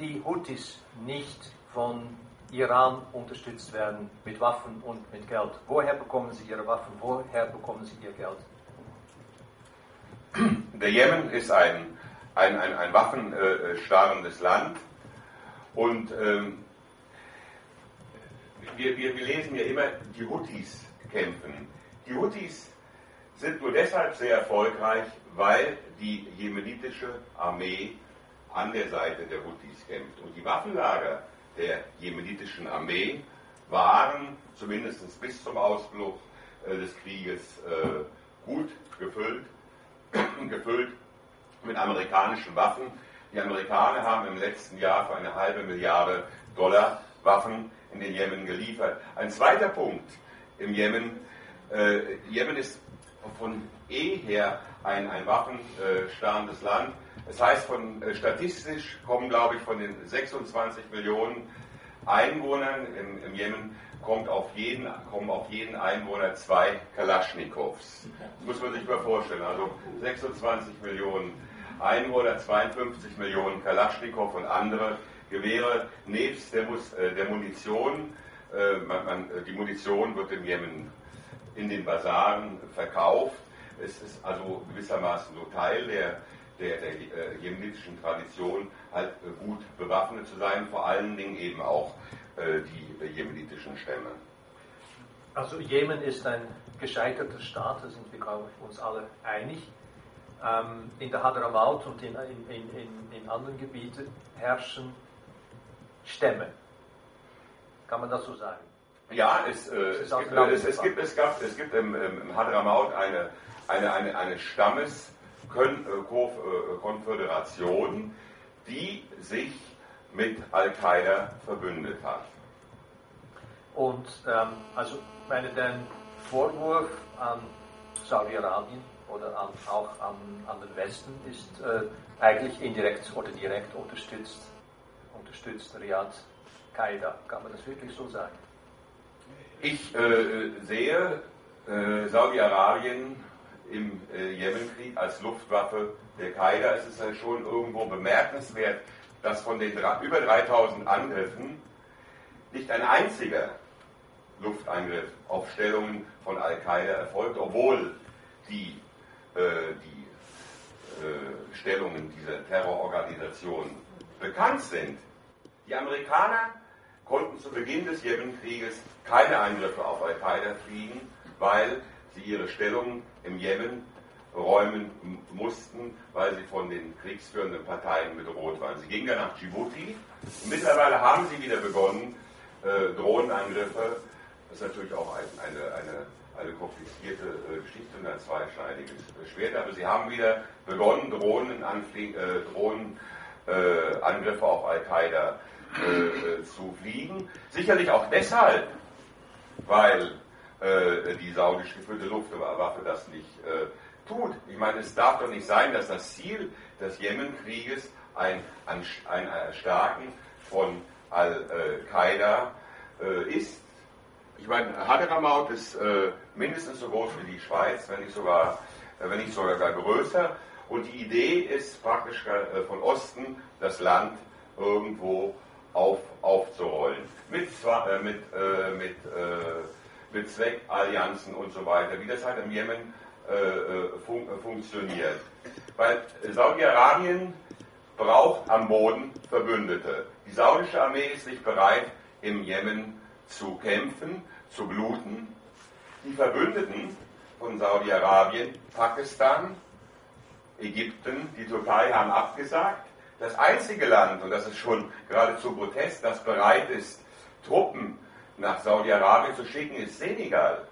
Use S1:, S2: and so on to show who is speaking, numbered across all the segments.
S1: die Houthis nicht von Iran unterstützt werden mit Waffen und mit Geld? Woher bekommen sie ihre Waffen? Woher bekommen sie ihr Geld?
S2: Der Jemen ist ein waffenstarrendes Land und wir lesen ja immer, die Houthis kämpfen. Die Houthis sind nur deshalb sehr erfolgreich, weil die jemenitische Armee an der Seite der Houthis kämpft. Und die Waffenlager der jemenitischen Armee waren zumindest bis zum Ausbruch des Krieges gut gefüllt mit amerikanischen Waffen. Die Amerikaner haben im letzten Jahr für eine $500 Milliarden Waffen in den Jemen geliefert. Ein zweiter Punkt im Jemen. Jemen ist von her ein waffenstarrendes Land. Das heißt, statistisch kommen, glaube ich, von den 26 Millionen Einwohnern im Jemen kommen auf jeden Einwohner 2 Kalaschnikows. Das muss man sich mal vorstellen. Also 26 Millionen Einwohner, 52 Millionen Kalaschnikow und andere Gewehre, nebst der Munition. Die Munition wird im Jemen in den Basaren verkauft. Es ist also gewissermaßen so Teil der jemenitischen Tradition, halt gut bewaffnet zu sein, vor allen Dingen eben auch die jemenitischen Stämme.
S1: Also Jemen ist ein gescheiterter Staat, da sind wir, glaube ich, uns alle einig. In der Hadramaut und in anderen Gebieten herrschen Stämme. Kann man das so sagen?
S2: Ja, es gibt im Hadramaut eine Stammeskonföderation, die sich mit Al-Qaida verbündet hat.
S1: Und also dein Vorwurf an Saudi-Arabien oder auch an den Westen ist eigentlich indirekt oder direkt unterstützt Riyadh Qaida. Kann man das wirklich so sagen?
S2: Ich sehe Saudi-Arabien im Jemenkrieg als Luftwaffe der Qaida. Es ist ja schon irgendwo bemerkenswert, dass von den über 3000 Angriffen nicht ein einziger Luftangriff auf Stellungen von Al-Qaida erfolgt, obwohl die Stellungen dieser Terrororganisation bekannt sind. Die Amerikaner konnten zu Beginn des Jemenkrieges keine Angriffe auf Al-Qaida fliegen, weil sie ihre Stellungen im Jemen räumen mussten, weil sie von den kriegsführenden Parteien bedroht waren. Sie gingen dann nach Djibouti. Mittlerweile haben sie wieder begonnen, Drohnenangriffe. Das ist natürlich auch eine komplizierte Geschichte und ein zweischneidiges Schwert, aber sie haben wieder begonnen, Drohnenangriffe auf Al-Qaida zu fliegen. Sicherlich auch deshalb, weil die saudisch geführte Luftwaffe das nicht tut. Ich meine, es darf doch nicht sein, dass das Ziel des Jemenkrieges ein Erstarken von Al-Qaida ist. Ich meine, Hadramaut ist mindestens so groß wie die Schweiz, wenn nicht sogar größer. Und die Idee ist praktisch von Osten das Land irgendwo aufzurollen. Mit Zweckallianzen und so weiter, wie das halt im Jemen funktioniert. Weil Saudi-Arabien braucht am Boden Verbündete. Die saudische Armee ist nicht bereit, im Jemen zu kämpfen, zu bluten. Die Verbündeten von Saudi-Arabien, Pakistan, Ägypten, die Türkei haben abgesagt. Das einzige Land, und das ist schon geradezu grotesk, das bereit ist, Truppen nach Saudi-Arabien zu schicken, ist Senegal.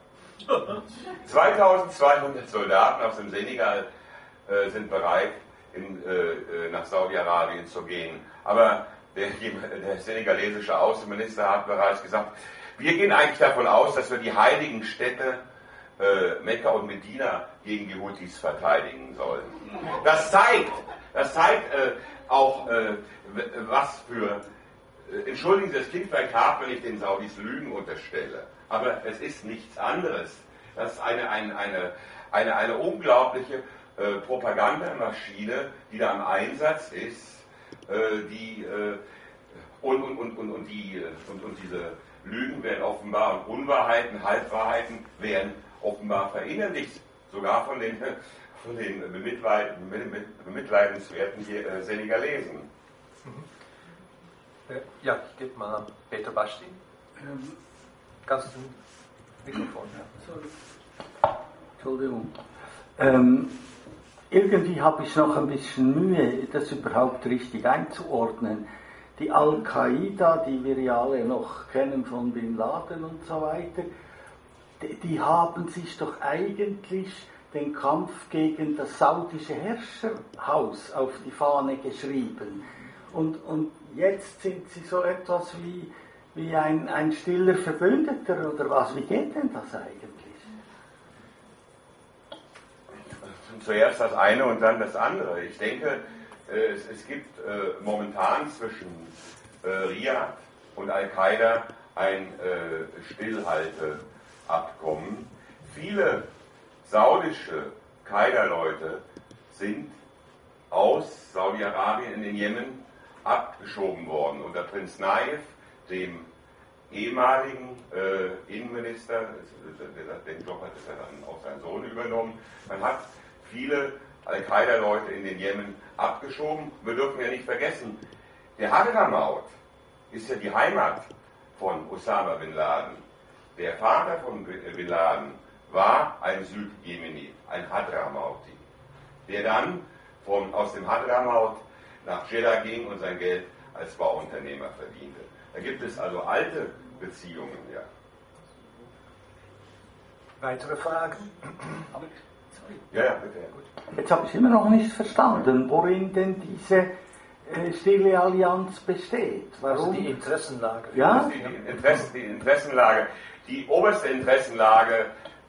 S2: 2200 Soldaten aus dem Senegal sind bereit, nach Saudi-Arabien zu gehen. Aber der senegalesische Außenminister hat bereits gesagt, wir gehen eigentlich davon aus, dass wir die heiligen Städte Mekka und Medina gegen die Houthis verteidigen sollen. Das zeigt auch, was für, entschuldigen Sie, das klingt vielleicht hart, wenn ich den Saudis Lügen unterstelle, aber es ist nichts anderes. Das ist eine unglaubliche Propagandamaschine, die da im Einsatz ist, die Und diese Lügen werden offenbar und Unwahrheiten, Halbwahrheiten werden offenbar verinnerlicht, sogar von den bemitleidenswerten Senegalesen.
S1: Ja, ich gebe mal an Peter Basti. Kannst du ein Mikrofon? Ja.
S3: Entschuldigung. Irgendwie habe ich noch ein bisschen Mühe, das überhaupt richtig einzuordnen. Die Al-Qaida, die wir ja alle noch kennen von Bin Laden und so weiter, die haben sich doch eigentlich den Kampf gegen das saudische Herrscherhaus auf die Fahne geschrieben. Und jetzt sind sie so etwas wie ein stiller Verbündeter oder was? Wie geht denn das eigentlich?
S2: Zuerst das eine und dann das andere. Ich denke, es gibt momentan zwischen Riad und Al-Qaida ein Stillhalteabkommen. Viele saudische Qaida-Leute sind aus Saudi-Arabien in den Jemen abgeschoben worden. Unter Prinz Naif, dem ehemaligen Innenminister, den Job hat dann auch sein Sohn übernommen. Man hat viele Al-Qaida-Leute in den Jemen abgeschoben. Wir dürfen ja nicht vergessen, der Hadramaut ist ja die Heimat von Osama Bin Laden. Der Vater von Bin Laden war ein Südjemeni, ein Hadramauti, der dann aus dem Hadramaut nach Jeddah ging und sein Geld als Bauunternehmer verdiente. Da gibt es also alte Beziehungen. Ja.
S1: Weitere Fragen?
S2: Ja, bitte.
S3: Jetzt habe ich immer noch nicht verstanden, worin denn diese stille Allianz besteht. Warum?
S1: Also die Interessenlage.
S3: Ja?
S2: Die Interessenlage. Die oberste Interessenlage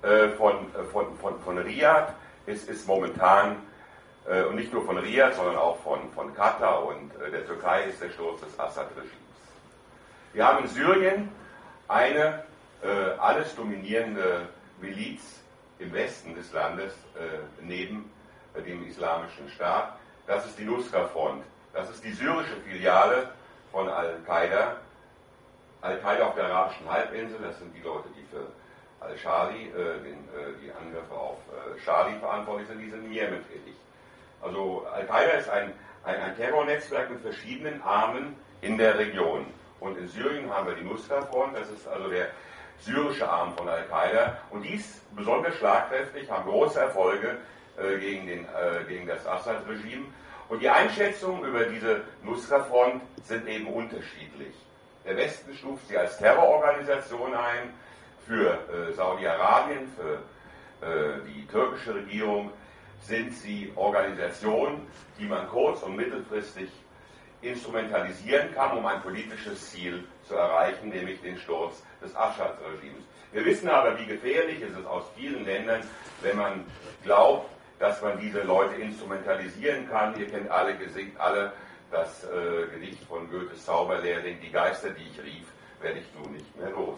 S2: von Riad ist momentan, und nicht nur von Riad, sondern auch von Katar und der Türkei, ist der Sturz des Assad-Regimes. Wir haben in Syrien eine alles dominierende Miliz im Westen des Landes, neben dem Islamischen Staat. Das ist die Nusra-Front. Das ist die syrische Filiale von Al-Qaida. Al-Qaida auf der arabischen Halbinsel, das sind die Leute, die für Al-Shali, die Angriffe auf Shali verantwortlich sind, die sind in Jemen tätig. Also Al-Qaida ist ein Terrornetzwerk mit verschiedenen Armen in der Region. Und in Syrien haben wir die Nusra-Front, das ist also der syrische Arm von Al-Qaida. Und die ist besonders schlagkräftig, haben große Erfolge gegen das Assad-Regime. Und die Einschätzungen über diese Nusra-Front sind eben unterschiedlich. Der Westen stuft sie als Terrororganisation ein. Für Saudi-Arabien, für die türkische Regierung sind sie Organisationen, die man kurz- und mittelfristig instrumentalisieren kann, um ein politisches Ziel zu erreichen, nämlich den Sturz des Assad-Regimes. Wir wissen aber, wie gefährlich es ist aus vielen Ländern, wenn man glaubt, dass man diese Leute instrumentalisieren kann. Ihr kennt alle das Gedicht von Goethes Zauberlehrling, die Geister, die ich rief, werde ich nun nicht mehr los.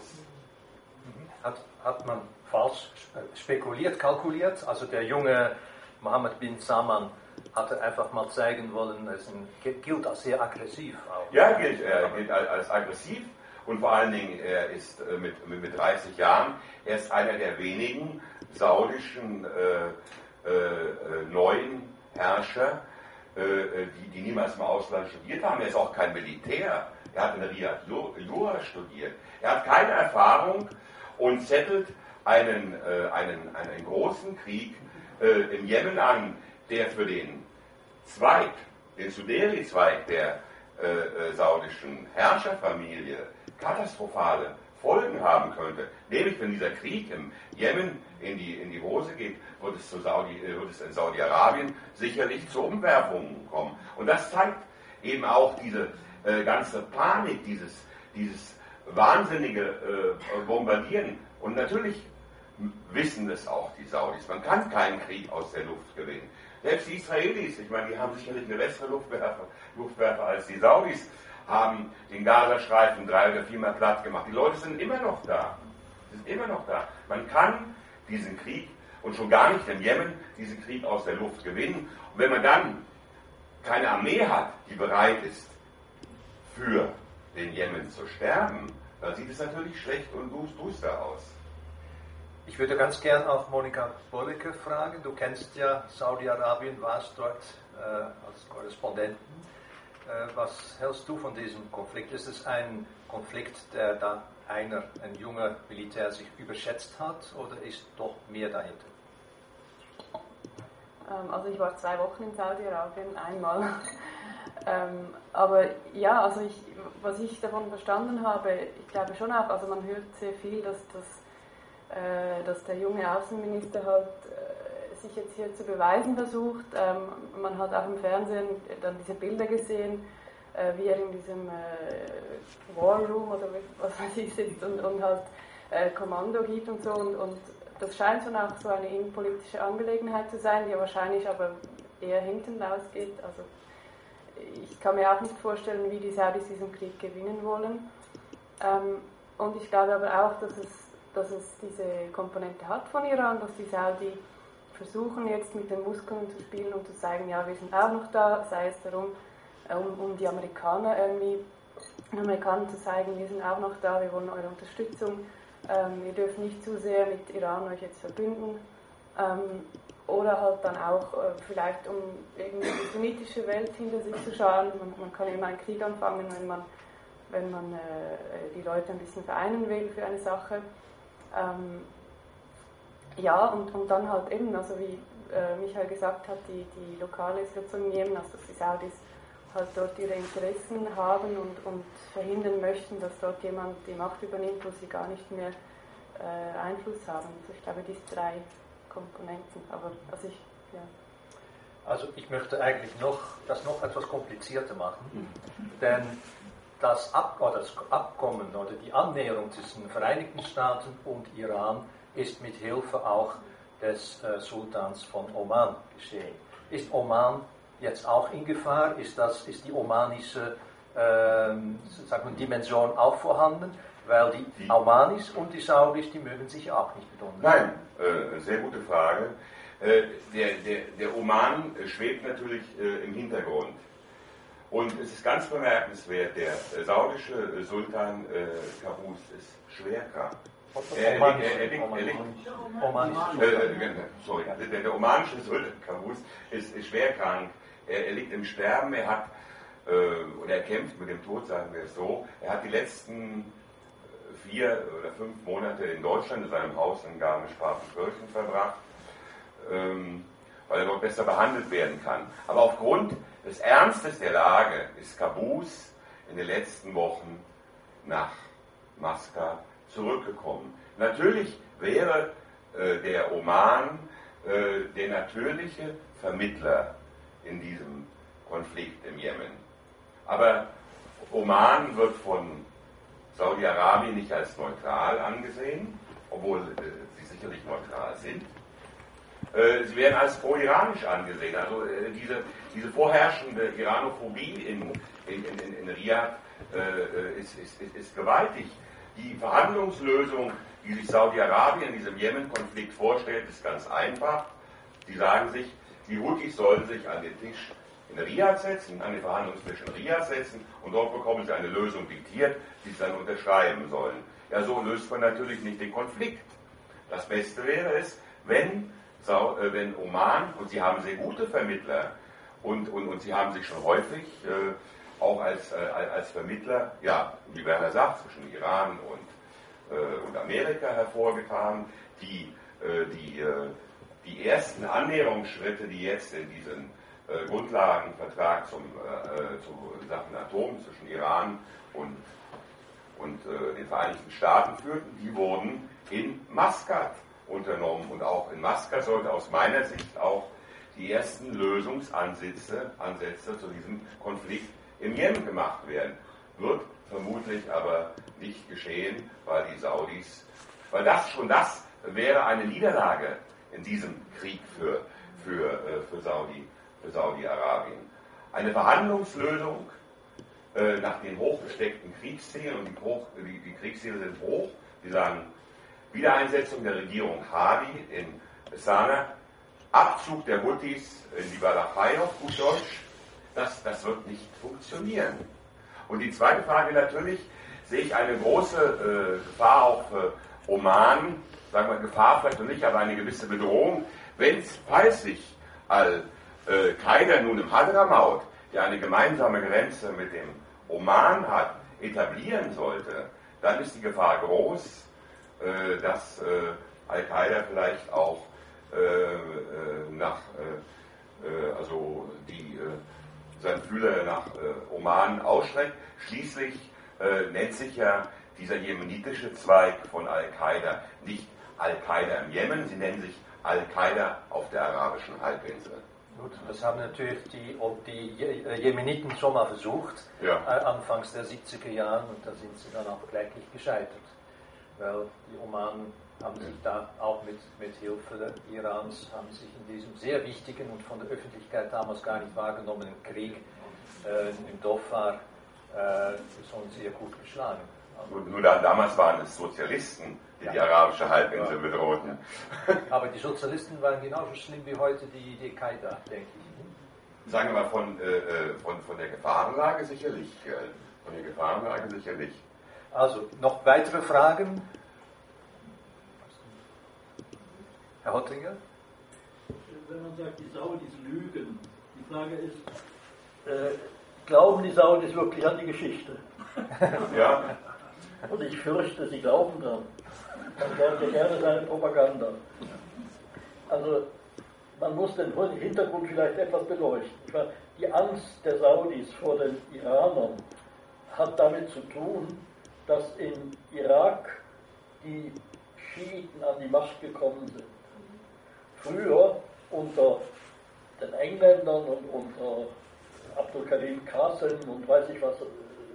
S1: Hat man falsch spekuliert, kalkuliert? Also der junge Mohammed bin Salman hatte einfach mal zeigen wollen, gilt als sehr aggressiv auch.
S2: Ja, er gilt als aggressiv und vor allen Dingen, er ist mit 30 Jahren, er ist einer der wenigen saudischen neuen Herrscher, die niemals im Ausland studiert haben. Er ist auch kein Militär. Er hat in Riyadh Jura studiert. Er hat keine Erfahrung und zettelt einen großen Krieg im Jemen an, der für den Suderi-Zweig der saudischen Herrscherfamilie katastrophale Folgen haben könnte. Nämlich, wenn dieser Krieg im Jemen in die Hose geht, wird es in Saudi-Arabien sicherlich zu Umwerfungen kommen. Und das zeigt eben auch diese ganze Panik, dieses wahnsinnige Bombardieren. Und natürlich wissen es auch die Saudis. Man kann keinen Krieg aus der Luft gewinnen. Selbst die Israelis, ich meine, die haben sicherlich eine bessere Luftwaffe als die Saudis, haben den Gazastreifen 3 oder 4 Mal platt gemacht. Die Leute sind immer noch da. Man kann diesen Krieg, und schon gar nicht im Jemen, diesen Krieg aus der Luft gewinnen. Und wenn man dann keine Armee hat, die bereit ist für den Jemen zu sterben, dann sieht es natürlich schlecht und duster aus.
S1: Ich würde ganz gern auch Monika Burlicke fragen. Du kennst ja Saudi-Arabien, warst dort als Korrespondenten. Was hältst du von diesem Konflikt? Ist es ein Konflikt, der da ein junger Militär sich überschätzt hat, oder ist doch mehr dahinter?
S4: Also ich war 2 Wochen in Saudi-Arabien, einmal. Aber ja, also was ich davon verstanden habe, ich glaube schon auch, also man hört sehr viel, dass der junge Außenminister halt sich jetzt hier zu beweisen versucht. Man hat auch im Fernsehen dann diese Bilder gesehen, wie er in diesem War Room oder was weiß ich sitzt und halt Kommando gibt und so. Und das scheint schon auch so eine innenpolitische Angelegenheit zu sein, die wahrscheinlich aber eher hinten rausgeht. Also ich kann mir auch nicht vorstellen, wie die Saudis diesen Krieg gewinnen wollen. Und ich glaube aber auch, dass es diese Komponente hat von Iran, dass die Saudi versuchen jetzt mit den Muskeln zu spielen und zu zeigen, ja, wir sind auch noch da, sei es darum, um die Amerikaner irgendwie, den Amerikanern zu zeigen, wir sind auch noch da, wir wollen eure Unterstützung, ihr dürft nicht zu sehr mit Iran euch jetzt verbünden, oder halt dann auch vielleicht, um irgendwie die sunnitische Welt hinter sich zu scharen. Man kann immer einen Krieg anfangen, wenn man die Leute ein bisschen vereinen will für eine Sache. Ja, und dann halt eben, also wie Michael gesagt hat, die lokale Situation im Jemen, also dass die Saudis halt dort ihre Interessen haben und verhindern möchten, dass dort jemand die Macht übernimmt, wo sie gar nicht mehr Einfluss haben. Also ich glaube, diese 3 Komponenten, aber
S1: Also ich möchte eigentlich das noch etwas komplizierter machen, denn das Abkommen oder die Annäherung zwischen den Vereinigten Staaten und Iran ist mit Hilfe auch des Sultans von Oman geschehen. Ist Oman jetzt auch in Gefahr? Ist die omanische Dimension auch vorhanden? Weil die Omanis und die Saudis, die mögen sich auch nicht miteinander.
S2: Nein, sehr gute Frage. Der Oman schwebt natürlich im Hintergrund. Und es ist ganz bemerkenswert, der saudische Sultan Qaboos ist schwer krank. Der omanische Sultan Qaboos ist schwer krank. Er liegt im Sterben, er kämpft mit dem Tod, sagen wir es so. Er hat die letzten 4 oder 5 Monate in Deutschland in seinem Haus in Garmisch-Partenkirchen verbracht, weil er dort besser behandelt werden kann. Aber aufgrund des Ernstes der Lage ist Qaboos in den letzten Wochen nach Maskat zurückgekommen. Natürlich wäre der Oman der natürliche Vermittler in diesem Konflikt im Jemen. Aber Oman wird von Saudi-Arabien nicht als neutral angesehen, obwohl sie sicherlich neutral sind. Sie werden als pro-iranisch angesehen. Also diese vorherrschende Iranophobie in Riyadh ist gewaltig. Die Verhandlungslösung, die sich Saudi-Arabien in diesem Jemen-Konflikt vorstellt, ist ganz einfach. Sie sagen sich, die Houthis sollen sich an den Tisch in Riyadh setzen, an den Verhandlungstisch in Riyadh setzen und dort bekommen sie eine Lösung diktiert, die sie dann unterschreiben sollen. Ja, so löst man natürlich nicht den Konflikt. Das Beste wäre es, wenn Oman, und sie haben sehr gute Vermittler, und sie haben sich schon häufig auch als Vermittler, ja, wie Werner sagt, zwischen Iran und Amerika hervorgetan, die ersten Annäherungsschritte, die jetzt in diesen Grundlagenvertrag zu Sachen Atom zwischen Iran und den Vereinigten Staaten führten, die wurden in Maskat unternommen. Und auch in Maskat sollte aus meiner Sicht auch die ersten Lösungsansätze zu diesem Konflikt im Jemen gemacht werden. Wird vermutlich aber nicht geschehen, weil die Saudis, weil das wäre eine Niederlage in diesem Krieg für Saudi-Arabien. Eine Verhandlungslösung nach den hochgesteckten Kriegszielen, und die Kriegsziele sind hoch, die sagen Wiedereinsetzung der Regierung Hadi in Sanaa, Abzug der Houthis in die Walachei auf gut Deutsch, das wird nicht funktionieren. Und die zweite Frage natürlich, sehe ich eine große Gefahr auch für Oman, sagen wir Gefahr vielleicht noch nicht, aber eine gewisse Bedrohung, falls sich Al-Qaida nun im Hadramaut, der eine gemeinsame Grenze mit dem Oman hat, etablieren sollte, dann ist die Gefahr groß, dass Al-Qaida vielleicht auch seinen Fühler nach Oman ausstreckt. Schließlich nennt sich ja dieser jemenitische Zweig von Al-Qaida nicht Al-Qaida im Jemen, sie nennen sich Al-Qaida auf der arabischen Halbinsel.
S1: Gut, das haben natürlich die Jemeniten schon mal versucht,
S2: ja.
S1: Anfangs der 70er Jahren, und da sind sie dann auch kläglich gescheitert. Weil die Omanen haben sich da auch mit Hilfe Irans, haben sich in diesem sehr wichtigen und von der Öffentlichkeit damals gar nicht wahrgenommenen Krieg im Dhofar schon sehr gut geschlagen.
S2: Nur damals waren es Sozialisten, die arabische Halbinsel bedrohten.
S1: Aber die Sozialisten waren genauso schlimm wie heute die Qaida, denke ich.
S2: Sagen wir mal von der Gefahrenlage sicherlich.
S1: Also, noch weitere Fragen? Herr Hottinger?
S5: Wenn man sagt, die Saudis lügen, die Frage ist,
S6: glauben die Saudis wirklich an die Geschichte?
S2: Ja.
S6: Und ich fürchte, sie glauben dran. Man glaubt ja gerne seine Propaganda. Also, man muss den Hintergrund vielleicht etwas beleuchten. Die Angst der Saudis vor den Iranern hat damit zu tun, dass in Irak die Schiiten an die Macht gekommen sind. Früher unter den Engländern und unter Abdul Karim Qasem und weiß ich was,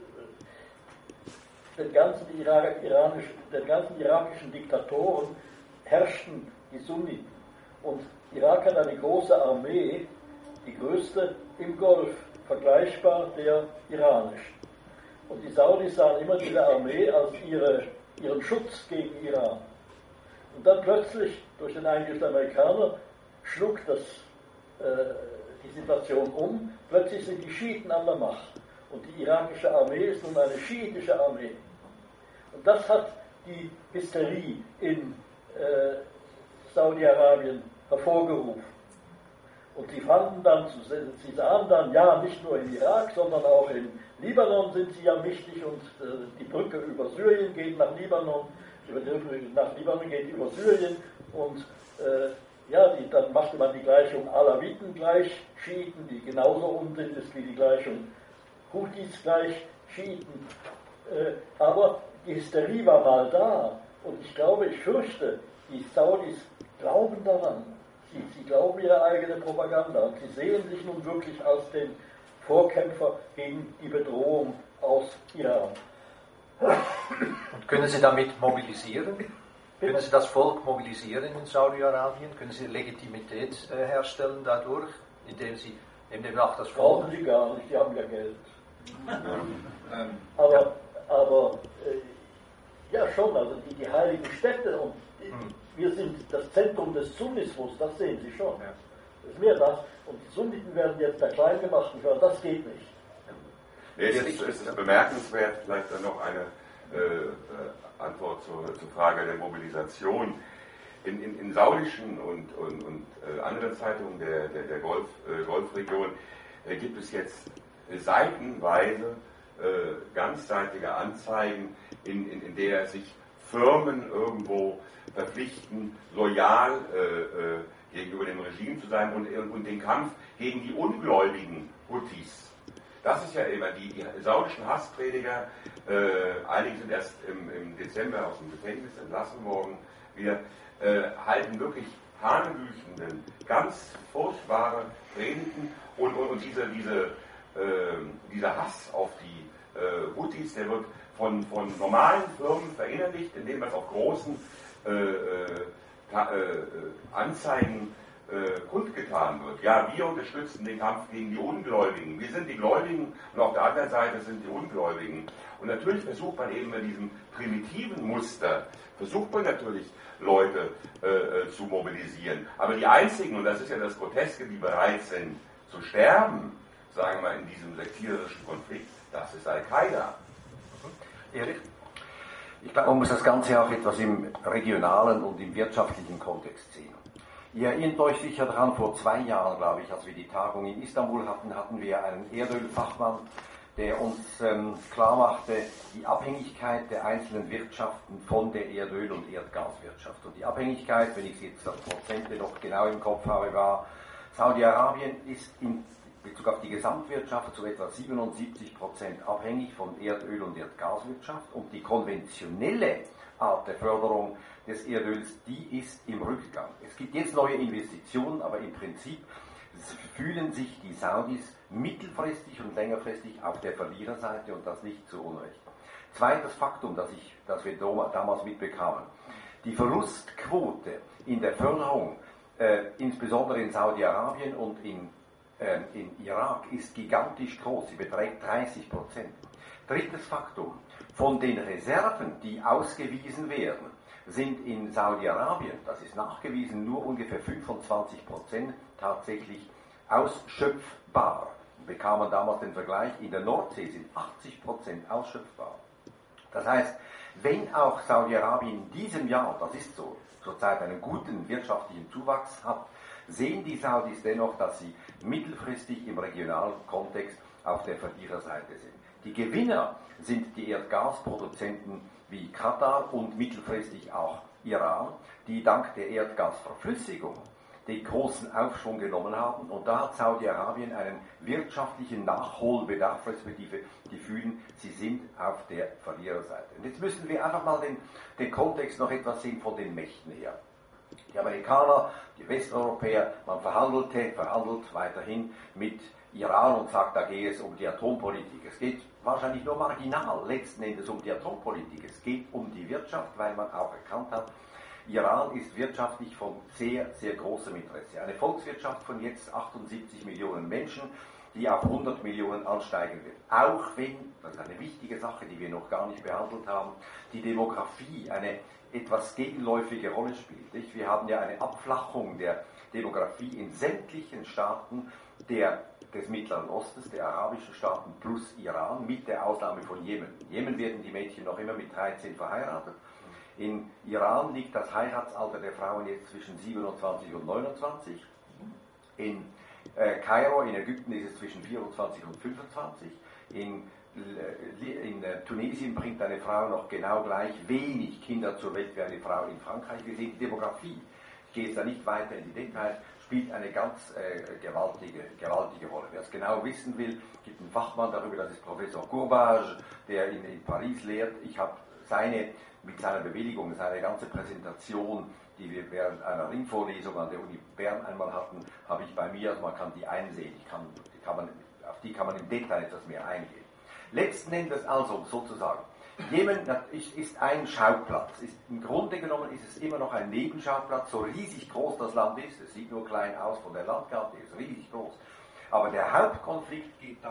S6: den ganzen irakischen Diktatoren herrschten die Sunniten. Und Irak hat eine große Armee, die größte im Golf, vergleichbar der iranischen. Und die Saudis sahen immer diese Armee als ihren Schutz gegen Iran. Und dann plötzlich, durch den Eingriff der Amerikaner, schlug die Situation um. Plötzlich sind die Schiiten an der Macht. Und die irakische Armee ist nun eine schiitische Armee. Und das hat die Hysterie in Saudi-Arabien hervorgerufen. Und sie sahen dann, ja, nicht nur im Irak, sondern auch im Libanon sind sie ja mächtig und die Brücke über Syrien geht nach Libanon, geht über Syrien und dann machte man die Gleichung Alawiten gleich Schiiten, die genauso unsinnig ist wie die Gleichung Houthis gleich Schiiten. Aber die Hysterie war mal da und ich fürchte, die Saudis glauben daran. Sie glauben ihre eigene Propaganda und sie sehen sich nun wirklich als den Vorkämpfer gegen die Bedrohung aus Iran.
S1: Und können Sie damit mobilisieren? Können Sie das Volk mobilisieren in Saudi-Arabien? Können Sie Legitimität herstellen dadurch, indem auch das Volk...
S6: Brauchen Sie gar nicht, die haben ja Geld. Aber ja schon, also die heiligen Städte und wir sind das Zentrum des Sunnismus, das sehen Sie schon. Das ist mehr das. Und die Sunniten werden jetzt da klein gemacht, das geht nicht.
S2: Jetzt ist es bemerkenswert, vielleicht dann noch eine Antwort zur Frage der Mobilisation. In saudischen und anderen Zeitungen der Golfregion gibt es jetzt seitenweise ganzseitige Anzeigen, in der sich Firmen irgendwo verpflichten, loyal gegenüber dem Regime zu sein und den Kampf gegen die ungläubigen Houthis. Das ist ja immer die saudischen Hassprediger, einige sind erst im Dezember aus dem Gefängnis entlassen worden, wir halten wirklich hanebüchenden, ganz furchtbare Predigten und dieser Hass auf die Houthis, der wird von normalen Firmen verinnerlicht, indem es auf großen Anzeigen kundgetan wird. Ja, wir unterstützen den Kampf gegen die Ungläubigen. Wir sind die Gläubigen und auf der anderen Seite sind die Ungläubigen. Und natürlich versucht man eben mit diesem primitiven Muster, natürlich Leute zu mobilisieren. Aber die einzigen, und das ist ja das Groteske, die bereit sind zu sterben, sagen wir mal, in diesem sektiererischen Konflikt, das ist Al-Qaida.
S1: Erich?
S7: Ich glaube, man muss das Ganze auch etwas im regionalen und im wirtschaftlichen Kontext sehen. Ihr erinnert euch sicher daran, vor 2 Jahren, glaube ich, als wir die Tagung in Istanbul hatten wir einen Erdölfachmann, der uns klar machte, die Abhängigkeit der einzelnen Wirtschaften von der Erdöl- und Erdgaswirtschaft. Und die Abhängigkeit, wenn ich es jetzt als Prozente noch genau im Kopf habe, war, Saudi-Arabien ist in Bezug auf die Gesamtwirtschaft zu etwa 77% abhängig von Erdöl- und Erdgaswirtschaft, und die konventionelle Art der Förderung des Erdöls, die ist im Rückgang. Es gibt jetzt neue Investitionen, aber im Prinzip fühlen sich die Saudis mittelfristig und längerfristig auf der Verliererseite, und das nicht zu Unrecht. Zweites Faktum, das wir damals mitbekamen: die Verlustquote in der Förderung, insbesondere in Saudi-Arabien und in Irak, ist gigantisch groß. Sie beträgt 30%. Drittes Faktum: von den Reserven, die ausgewiesen werden, sind in Saudi-Arabien, das ist nachgewiesen, nur ungefähr 25% tatsächlich ausschöpfbar. Wir bekamen damals den Vergleich, in der Nordsee sind 80% ausschöpfbar. Das heißt, wenn auch Saudi-Arabien in diesem Jahr, das ist so, zurzeit einen guten wirtschaftlichen Zuwachs hat, sehen die Saudis dennoch, dass sie mittelfristig im regionalen Kontext auf der Verliererseite sind. Die Gewinner sind die Erdgasproduzenten wie Katar und mittelfristig auch Iran, die dank der Erdgasverflüssigung den großen Aufschwung genommen haben, und da hat Saudi-Arabien einen wirtschaftlichen Nachholbedarf, respektive die fühlen, sie sind auf der Verliererseite. Und jetzt müssen wir einfach mal den Kontext noch etwas sehen von den Mächten her. Die Amerikaner, die Westeuropäer, man verhandelt weiterhin mit Iran und sagt, da gehe es um die Atompolitik. Es geht wahrscheinlich nur marginal letzten Endes um die Atompolitik. Es geht um die Wirtschaft, weil man auch erkannt hat, Iran ist wirtschaftlich von sehr, sehr großem Interesse. Eine Volkswirtschaft von jetzt 78 Millionen Menschen, die auf 100 Millionen ansteigen wird. Auch wenn, das ist eine wichtige Sache, die wir noch gar nicht behandelt haben, die Demografie eine etwas gegenläufige Rolle spielt. Nicht? Wir haben ja eine Abflachung der Demografie in sämtlichen Staaten des Mittleren Ostens, der arabischen Staaten plus Iran, mit der Ausnahme von Jemen. In Jemen werden die Mädchen noch immer mit 13 verheiratet. In Iran liegt das Heiratsalter der Frauen jetzt zwischen 27 und 29. In Kairo, in Ägypten, ist es zwischen 24 und 25. In Tunesien bringt eine Frau noch genau gleich wenig Kinder zur Welt wie eine Frau in Frankreich. Wir sehen, die Demografie, ich gehe jetzt da nicht weiter in die Details, spielt eine ganz gewaltige Rolle. Wer es genau wissen will, gibt einen Fachmann darüber, das ist Professor Courbage, der in Paris lehrt. Ich habe mit seiner Bewilligung, seine ganze Präsentation, die wir während einer Ringvorlesung an der Uni Bern einmal hatten, habe ich bei mir, also man kann die einsehen, auf die kann man im Detail etwas mehr eingehen. Letzten Endes also sozusagen, Jemen ist ein Schauplatz. Im Grunde genommen ist es immer noch ein Nebenschauplatz, so riesig groß das Land ist. Es sieht nur klein aus von der Landkarte, ist riesig groß. Aber der Hauptkonflikt geht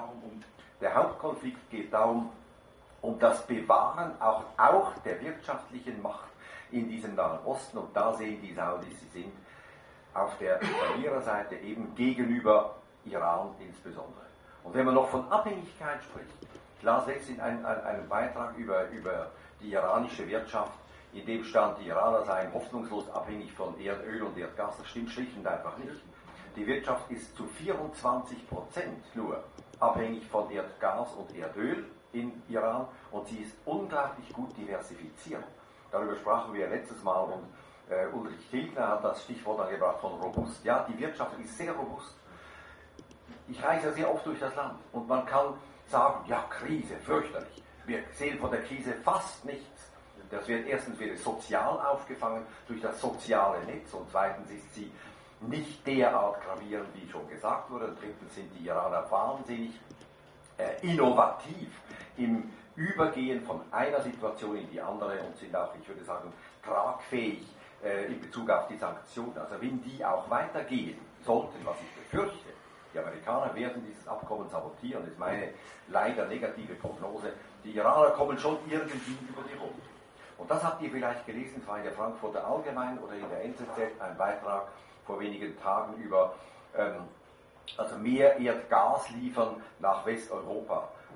S7: darum, um das Bewahren auch der wirtschaftlichen Macht in diesem Nahen Osten. Und da sehen die Saudis, sie sind auf der Verliererseite eben gegenüber Iran insbesondere. Und wenn man noch von Abhängigkeit spricht, ich las letztens einen Beitrag über die iranische Wirtschaft, in dem stand, die Iraner seien hoffnungslos abhängig von Erdöl und Erdgas. Das stimmt schlicht und einfach nicht. Die Wirtschaft ist zu 24% nur abhängig von Erdgas und Erdöl in Iran, und sie ist unglaublich gut diversifiziert. Darüber sprachen wir letztes Mal, und Ulrich Tilgner hat das Stichwort angebracht von robust. Ja, die Wirtschaft ist sehr robust. Ich reise ja sehr oft durch das Land und man kann sagen, ja, Krise, fürchterlich. Wir sehen von der Krise fast nichts. Das wird erstens wieder sozial aufgefangen durch das soziale Netz, und zweitens ist sie nicht derart gravierend, wie schon gesagt wurde. Und drittens sind die Iraner wahnsinnig innovativ im Übergehen von einer Situation in die andere und sind auch, ich würde sagen, tragfähig in Bezug auf die Sanktionen. Also wenn die auch weitergehen sollten, was ich befürchte, die Amerikaner werden dieses Abkommen sabotieren, ist meine leider negative Prognose. Die Iraner kommen schon irgendwie über die Runde. Und das habt ihr vielleicht gelesen, es war in der Frankfurter Allgemeinen oder in der NZZ ein Beitrag vor wenigen Tagen über also mehr Erdgas liefern nach Westeuropa.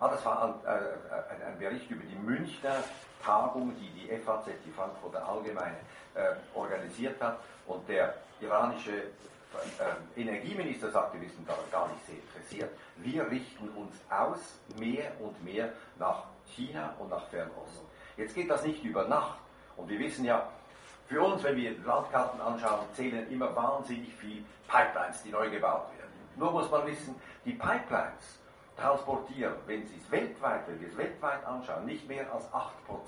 S7: Das war ein Bericht über die Münchner Tagung, die die FAZ, die Frankfurter Allgemeine, organisiert hat. Und der iranische Energieminister sagte, wir sind daran gar nicht sehr interessiert. Wir richten uns aus, mehr und mehr nach China und nach Fernost. Jetzt geht das nicht über Nacht. Und wir wissen ja, für uns, wenn wir Landkarten anschauen, zählen immer wahnsinnig viel Pipelines, die neu gebaut werden. Nur muss man wissen, die Pipelines transportieren, wenn wir es weltweit anschauen, nicht mehr als 8%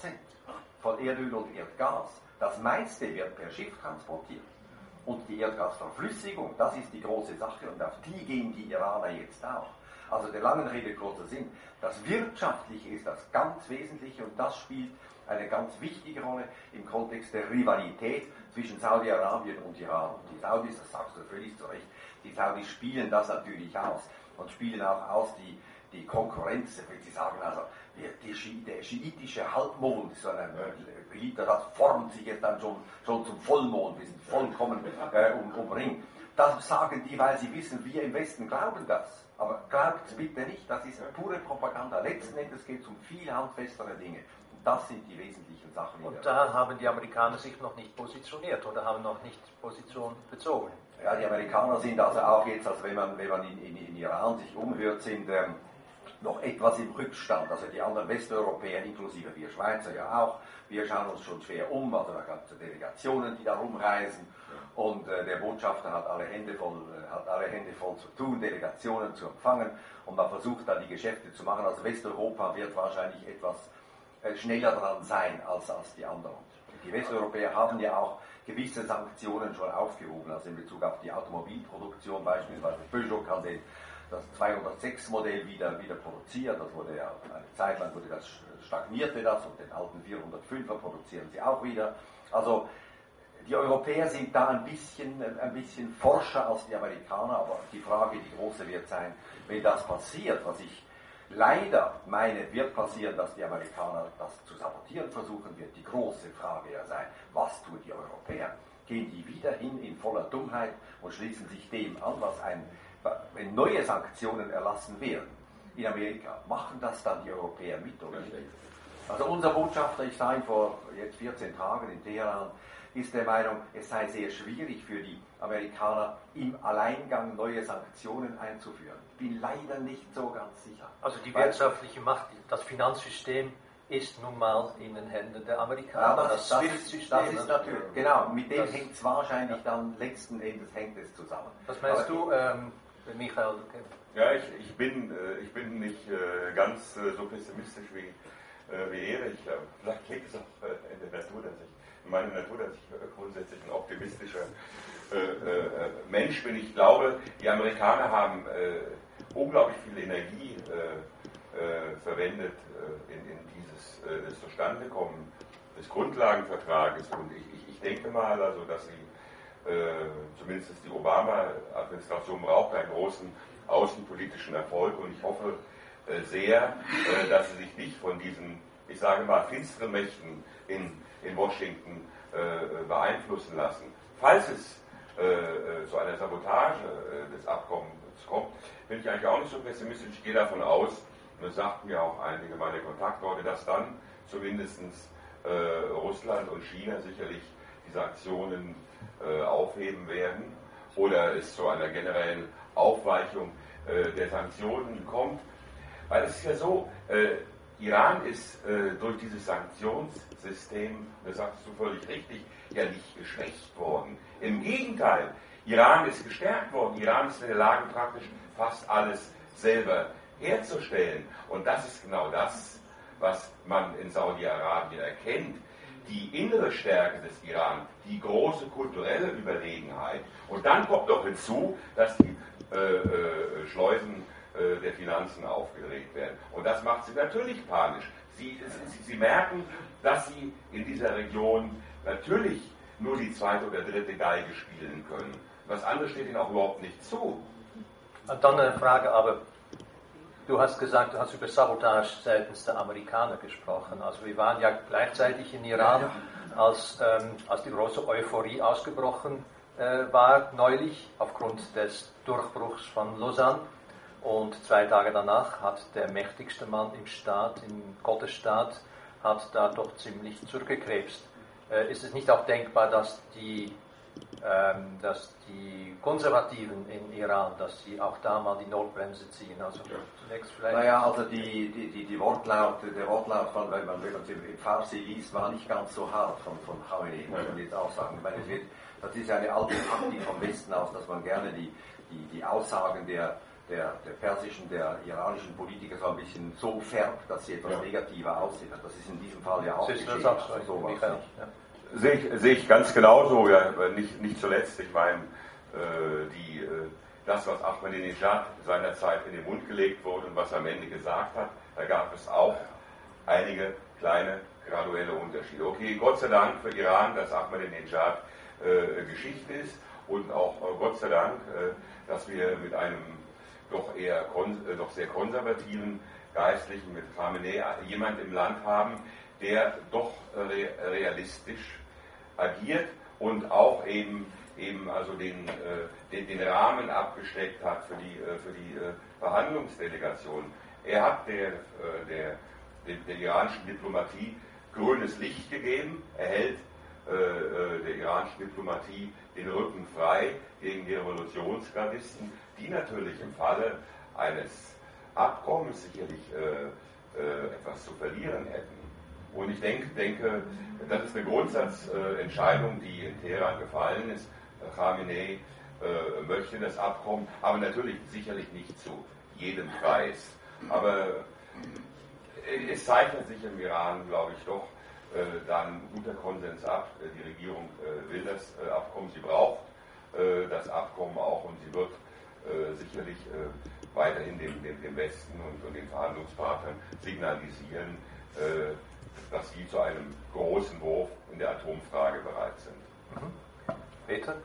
S7: von Erdöl und Erdgas. Das meiste wird per Schiff transportiert. Und die Erdgasverflüssigung, das ist die große Sache und auf die gehen die Iraner jetzt auch. Also der langen Rede kurzer Sinn, das Wirtschaftliche ist das ganz Wesentliche und das spielt eine ganz wichtige Rolle im Kontext der Rivalität zwischen Saudi-Arabien und Iran. Und die Saudis, das sagst du völlig zu Recht, die Saudis spielen das natürlich aus und spielen auch aus die Konkurrenz, wenn sie sagen, also der schiitische Halbmond, so ein das formt sich jetzt dann schon zum Vollmond, wir sind vollkommen umringt. Das sagen die, weil sie wissen, wir im Westen glauben das. Aber glaubt es bitte nicht, das ist pure Propaganda. Letzten Endes geht es um viel handfestere Dinge. Und das sind die wesentlichen Sachen.
S1: Und da haben die Amerikaner sich noch nicht positioniert oder haben noch nicht Position bezogen.
S7: Ja, die Amerikaner sind also auch jetzt, also wenn man in Iran sich umhört, sind noch etwas im Rückstand. Also die anderen Westeuropäer, inklusive wir Schweizer ja auch, wir schauen uns schon schwer um, also da gab es Delegationen, die da rumreisen und der Botschafter hat alle Hände voll zu tun, Delegationen zu empfangen und man versucht da die Geschäfte zu machen. Also Westeuropa wird wahrscheinlich etwas schneller dran sein als die anderen. Die Westeuropäer haben ja auch gewisse Sanktionen schon aufgehoben, also in Bezug auf die Automobilproduktion beispielsweise. Peugeot kann das 206-Modell wieder produzieren, das wurde ja eine Zeit lang stagnierte das und den alten 405er produzieren sie auch wieder. Also die Europäer sind da ein bisschen forscher als die Amerikaner, aber die große wird sein, wenn das passiert, was ich leider meine, wird passieren, dass die Amerikaner das zu sabotieren versuchen, wird die große Frage ja sein, was tun die Europäer? Gehen die wieder hin in voller Dummheit und schließen sich dem an, wenn neue Sanktionen erlassen werden in Amerika, machen das dann die Europäer mit oder nicht? Also unser Botschafter, ich sah ihn vor jetzt 14 Tagen in Teheran, ist der Meinung, es sei sehr schwierig für die Amerikaner, im Alleingang neue Sanktionen einzuführen. Ich bin leider nicht so ganz sicher.
S1: Also die wirtschaftliche Macht, das Finanzsystem ist nun mal in den Händen der Amerikaner.
S7: Ja, das ist natürlich, genau, mit dem hängt es wahrscheinlich dann, letzten Endes hängt es zusammen.
S1: Was meinst du, Michael?
S2: Ja, ich bin nicht ganz so pessimistisch wie Erich. Vielleicht liegt es auch in meiner Natur, dass ich grundsätzlich ein optimistischer Mensch bin. Ich glaube, die Amerikaner haben unglaublich viel Energie verwendet in dieses Zustandekommen des Grundlagenvertrages. Und ich denke mal, also, dass sie, zumindest die Obama-Administration braucht einen großen außenpolitischen Erfolg. Und ich hoffe sehr, dass sie sich nicht von diesen, ich sage mal, finsteren Mächten in Washington beeinflussen lassen. Falls es zu einer Sabotage des Abkommens kommt, bin ich eigentlich auch nicht so pessimistisch. Ich gehe davon aus, und das sagten ja auch einige meiner Kontaktleute, dass dann zumindest Russland und China sicherlich die Sanktionen aufheben werden oder es zu einer generellen Aufweichung der Sanktionen kommt. Weil es ist ja so, Iran ist durch dieses Sanktionssystem, das sagst du völlig richtig, ja nicht geschwächt worden. Im Gegenteil, Iran ist gestärkt worden. Iran ist in der Lage, praktisch fast alles selber herzustellen. Und das ist genau das, was man in Saudi-Arabien erkennt. Die innere Stärke des Iran, die große kulturelle Überlegenheit. Und dann kommt noch hinzu, dass die Schleusen der Finanzen aufgedreht werden. Und das macht sie natürlich panisch. Sie merken, dass sie in dieser Region natürlich nur die zweite oder dritte Geige spielen können. Was anderes steht ihnen auch überhaupt nicht zu.
S1: Und dann eine Frage, aber du hast gesagt, du hast über Sabotage seitens der Amerikaner gesprochen. Also wir waren ja gleichzeitig in Iran, als die große Euphorie ausgebrochen war neulich aufgrund des Durchbruchs von Lausanne. Und 2 Tage danach hat der mächtigste Mann im Staat, im Gottesstaat, hat da doch ziemlich zurückgekrebst. Ist es nicht auch denkbar, dass die Konservativen in Iran, dass sie auch da mal die Notbremse ziehen? Also zunächst vielleicht.
S7: Naja, also der Wortlaut von, wenn man es im Farsi liest, war nicht ganz so hart von Khamenei, muss man jetzt auch sagen. Ich meine, das ist eine alte Taktik vom Westen aus, dass man gerne die Aussagen der persischen, der iranischen Politiker so ein bisschen so färbt, dass sie etwas negativer aussehen. Das ist in diesem Fall ja auch geschehen.
S2: Sehe ich ganz genauso, ja, nicht zuletzt. Ich meine, das, was Ahmadinejad seinerzeit in den Mund gelegt wurde und was er am Ende gesagt hat, da gab es auch einige kleine graduelle Unterschiede. Okay, Gott sei Dank für Iran, dass Ahmadinejad Geschichte ist, und auch Gott sei Dank, dass wir mit einem doch sehr konservativen Geistlichen, mit Khamenei, jemand im Land haben, der doch realistisch agiert und auch eben also den Rahmen abgesteckt hat für die Verhandlungsdelegation. Er hat der iranischen Diplomatie grünes Licht gegeben, er hält der iranischen Diplomatie den Rücken frei gegen die Revolutionsgardisten, die natürlich im Falle eines Abkommens sicherlich etwas zu verlieren hätten. Und ich denke, das ist eine Grundsatzentscheidung, die in Teheran gefallen ist. Khamenei möchte das Abkommen, aber natürlich sicherlich nicht zu jedem Preis. Aber es zeichnet sich im Iran, glaube ich, doch da ein guter Konsens ab. Die Regierung will das Abkommen, sie braucht das Abkommen auch, und sie wird sicherlich weiterhin dem Westen und den Verhandlungspartnern signalisieren, dass sie zu einem großen Wurf in der Atomfrage bereit sind.
S1: Peter?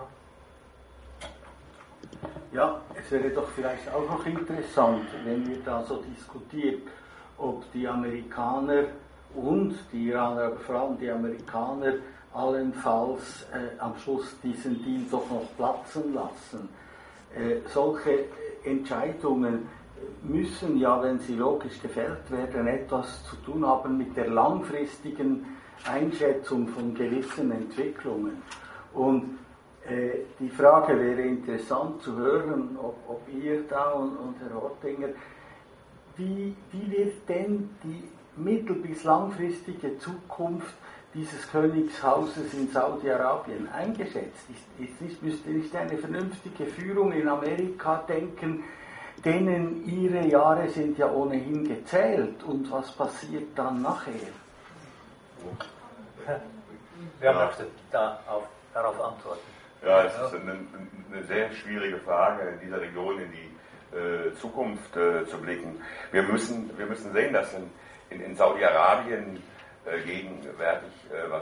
S3: Ja, es wäre doch vielleicht auch noch interessant, wenn wir da so diskutieren, ob die Amerikaner und die Iraner, aber vor allem die Amerikaner, allenfalls am Schluss diesen Deal doch noch platzen lassen. Solche Entscheidungen müssen ja, wenn sie logisch gefällt werden, etwas zu tun haben mit der langfristigen Einschätzung von gewissen Entwicklungen. Und die Frage wäre interessant zu hören, ob ihr da und Herr Hortinger, wie wird denn die mittel- bis langfristige Zukunft dieses Königshauses in Saudi-Arabien eingeschätzt? Müsste nicht eine vernünftige Führung in Amerika denken, denen ihre Jahre sind ja ohnehin gezählt, und was passiert dann nachher?
S1: Wer möchte darauf antworten?
S2: Ja, es ist eine sehr schwierige Frage, in dieser Region in die Zukunft zu blicken. Wir müssen sehen, dass in Saudi-Arabien gegenwärtig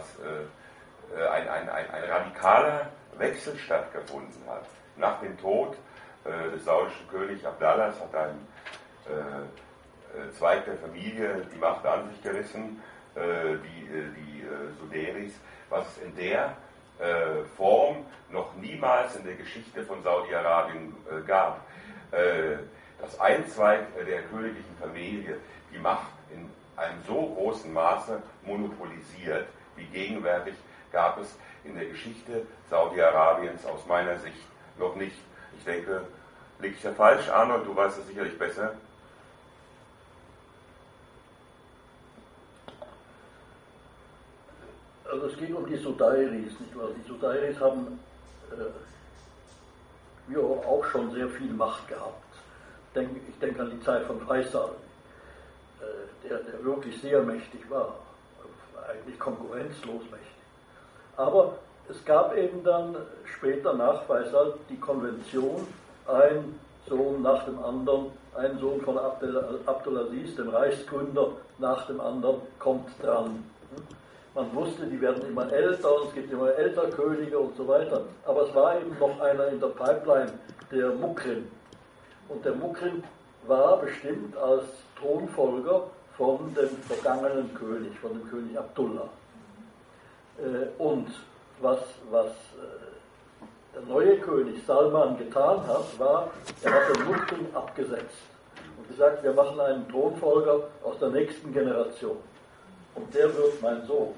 S2: ein radikaler Wechsel stattgefunden hat. Nach dem Tod des saudischen Königs Abdallah hat ein Zweig der Familie die Macht an sich gerissen, die Suderis, was es in der Form noch niemals in der Geschichte von Saudi-Arabien gab. Dass ein Zweig der königlichen Familie die Macht in einem so großen Maße monopolisiert wie gegenwärtig, gab es in der Geschichte Saudi-Arabiens aus meiner Sicht noch nicht. Ich denke, liege ich da falsch, Arnold? Du weißt es sicherlich besser.
S6: Also es geht um die Sudairis, nicht wahr? Die Sudairis haben auch schon sehr viel Macht gehabt. Ich denke an die Zeit von Faisal, der wirklich sehr mächtig war, eigentlich konkurrenzlos mächtig. Aber es gab eben dann später nach Faisal die Konvention, ein Sohn nach dem anderen, ein Sohn von Abdulaziz, dem Reichsgründer, nach dem anderen kommt dran. Man wusste, die werden immer älter, es gibt immer älter Könige und so weiter. Aber es war eben noch einer in der Pipeline, der Mukrim. Und der Mukrim war bestimmt als Thronfolger von dem vergangenen König, von dem König Abdullah. Und was der neue König Salman getan hat, war, er hat den Mukrim abgesetzt. gesagt, wir machen einen Thronfolger aus der nächsten Generation. Und der wird mein Sohn.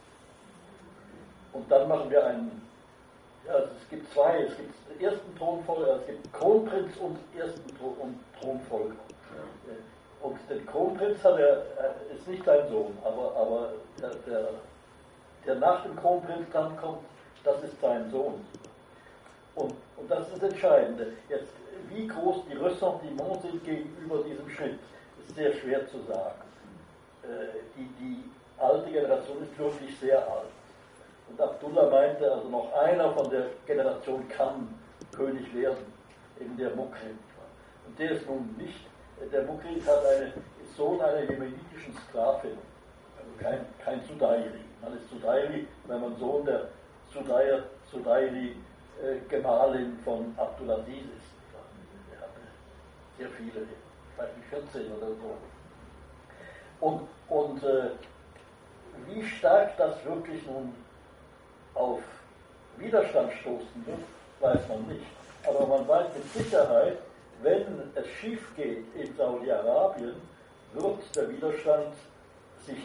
S6: Und dann machen wir einen, es gibt zwei, es gibt den ersten Thronfolger, es gibt Kronprinz und ersten Thronfolger. Und den Kronprinz ist nicht sein Sohn, aber der nach dem Kronprinz dann kommt, das ist sein Sohn. Und das ist das Entscheidende. Jetzt, wie groß die Ressentiments sind gegenüber diesem Schritt, ist sehr schwer zu sagen. Die alte Generation ist wirklich sehr alt. Und Abdullah meinte, also noch einer von der Generation kann König werden, eben der Mukrim. Und der ist nun nicht, der Mukrim ist Sohn einer jemenitischen Sklavin, also kein Sudairi. Man ist Sudairi, wenn man Sohn der Sudairi Gemahlin von Abdulaziz ist. Er hatte sehr viele, ich weiß nicht, 14 oder so. Und wie stark das wirklich nun auf Widerstand stoßen wird, weiß man nicht. Aber man weiß mit Sicherheit, wenn es schief geht in Saudi-Arabien, wird der Widerstand sich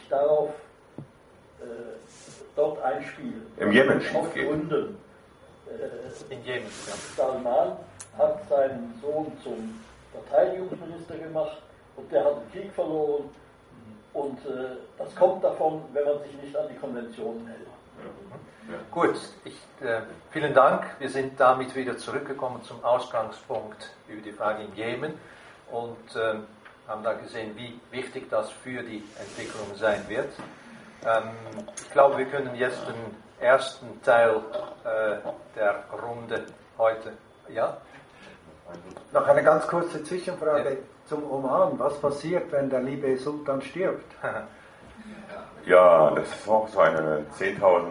S6: dort einspielen.
S2: Im Jemen schief
S6: auf
S2: geht.
S6: Gründen.
S1: In Jemen, ja.
S6: Salman hat seinen Sohn zum Verteidigungsminister gemacht und der hat den Krieg verloren. Und das kommt davon, wenn man sich nicht an die Konventionen hält.
S1: Gut, vielen Dank. Wir sind damit wieder zurückgekommen zum Ausgangspunkt über die Frage in Jemen und haben da gesehen, wie wichtig das für die Entwicklung sein wird. Ich glaube, wir können jetzt den ersten Teil der Runde heute, ja?
S8: Noch eine ganz kurze Zwischenfrage zum Oman. Was passiert, wenn der liebe Sultan stirbt?
S2: Ja, das ist auch so eine 10.000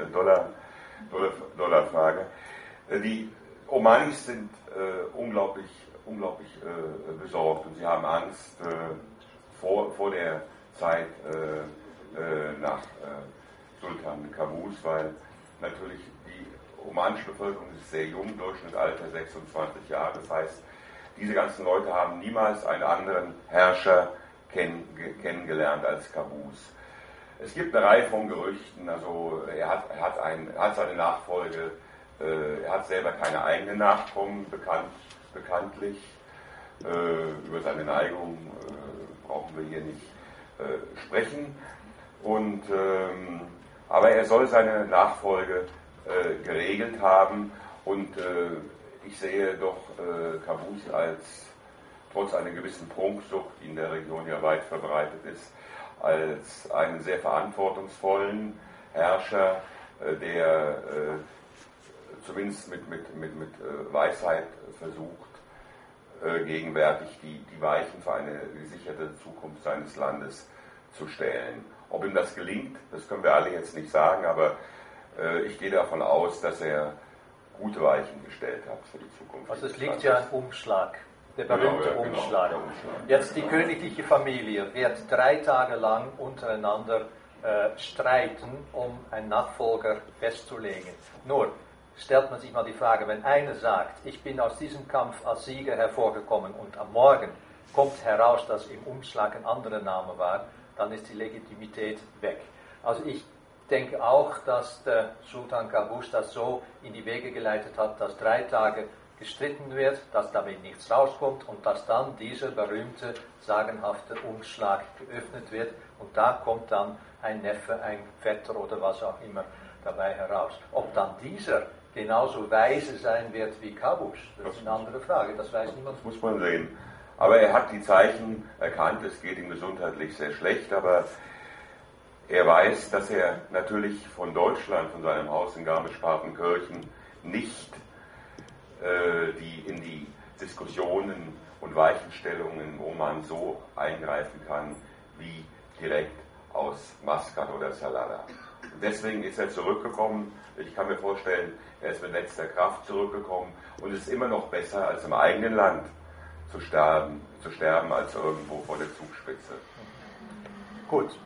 S2: Dollar Frage. Die Omanis sind unglaublich besorgt und sie haben Angst vor der Zeit nach Sultan Qaboos, weil natürlich die omanische Bevölkerung ist sehr jung, Durchschnittsalter 26 Jahre. Das heißt, diese ganzen Leute haben niemals einen anderen Herrscher kennengelernt als Qaboos. Es gibt eine Reihe von Gerüchten, also er hat seine Nachfolge, er hat selber keine eigenen Nachkommen bekanntlich. Über seine Neigung brauchen wir hier nicht sprechen. Aber er soll seine Nachfolge geregelt haben und ich sehe doch Qaboos als, trotz einer gewissen Prunksucht, die in der Region ja weit verbreitet ist, als einen sehr verantwortungsvollen Herrscher, der zumindest mit Weisheit versucht, gegenwärtig die Weichen für eine gesicherte Zukunft seines Landes zu stellen. Ob ihm das gelingt, das können wir alle jetzt nicht sagen, aber ich gehe davon aus, dass er gute Weichen gestellt hat für die Zukunft.
S1: Also es liegt ja ein Umschlag, der berühmte Umschlag.
S2: Der Umschlag.
S1: Jetzt die königliche Familie wird 3 Tage lang untereinander streiten, um einen Nachfolger festzulegen. Nur stellt man sich mal die Frage, wenn einer sagt, ich bin aus diesem Kampf als Sieger hervorgekommen und am Morgen kommt heraus, dass im Umschlag ein anderer Name war, dann ist die Legitimität weg. Also ich denke auch, dass der Sultan Qaboos das so in die Wege geleitet hat, dass 3 Tage gestritten wird, dass damit nichts rauskommt und dass dann dieser berühmte, sagenhafte Umschlag geöffnet wird und da kommt dann ein Neffe, ein Vetter oder was auch immer dabei heraus. Ob dann dieser genauso weise sein wird wie Qaboos, das ist eine andere Frage, das weiß niemand.
S2: Das muss man sehen. Aber er hat die Zeichen erkannt, es geht ihm gesundheitlich sehr schlecht, aber er weiß, dass er natürlich von Deutschland, von seinem Haus in Garmisch-Partenkirchen nicht in die Diskussionen und Weichenstellungen in Oman so eingreifen kann, wie direkt aus Maskat oder Salalah. Und deswegen ist er zurückgekommen. Ich kann mir vorstellen, er ist mit letzter Kraft zurückgekommen und es ist immer noch besser, als im eigenen Land zu sterben als irgendwo vor der Zugspitze.
S1: Gut.